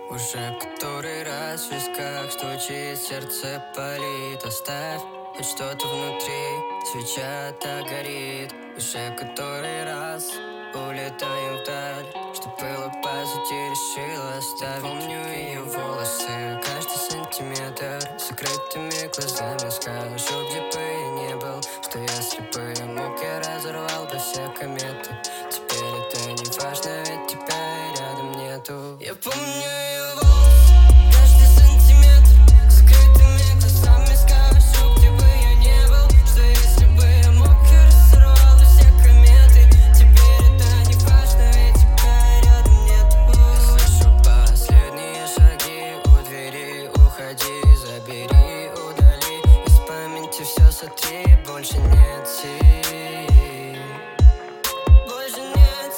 Уже который раз в висках стучит, сердце палит. Оставь хоть что-то внутри, свеча так горит. Уже который раз улетаем вдаль, что было по сути решила оставить. Помню ее волосы, каждый сантиметр, с закрытыми глазами скажу, где бы я не был, что если бы я мог, я разорвал бы все кометы. Теперь это не важно, ведь тебя рядом нету. Я помню ее волосы, каждый сантиметр, с закрытыми глазами скажу, где бы я не был, что если бы я мог, я разорвал бы все кометы. Теперь это не важно, ведь тебя рядом нету. Я слышу последние шаги у двери, уходи, забери, удали из памяти все сотри, больше нет сил. Больше нет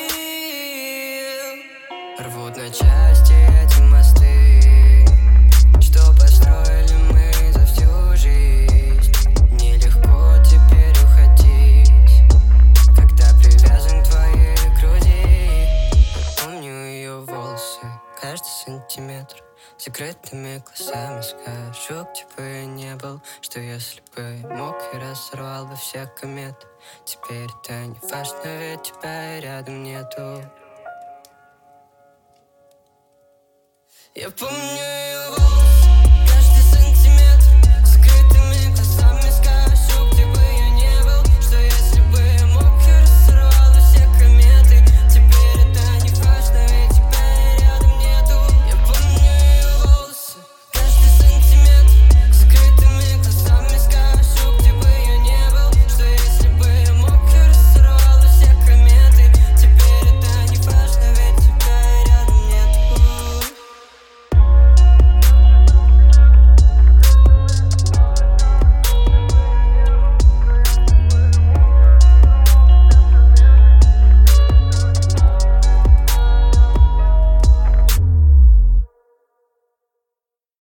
сил. Рвут на части эти мосты, что построили мы за всю жизнь. Нелегко теперь уходить, когда привязан к твоей груди. Я помню ее волосы, каждый сантиметр, с закрытыми глазами скажу, где бы я не был, что если бы я мог, я разорвал бы все кометы. Теперь это не важно, ведь тебя рядом нету. Я помню ее волосы.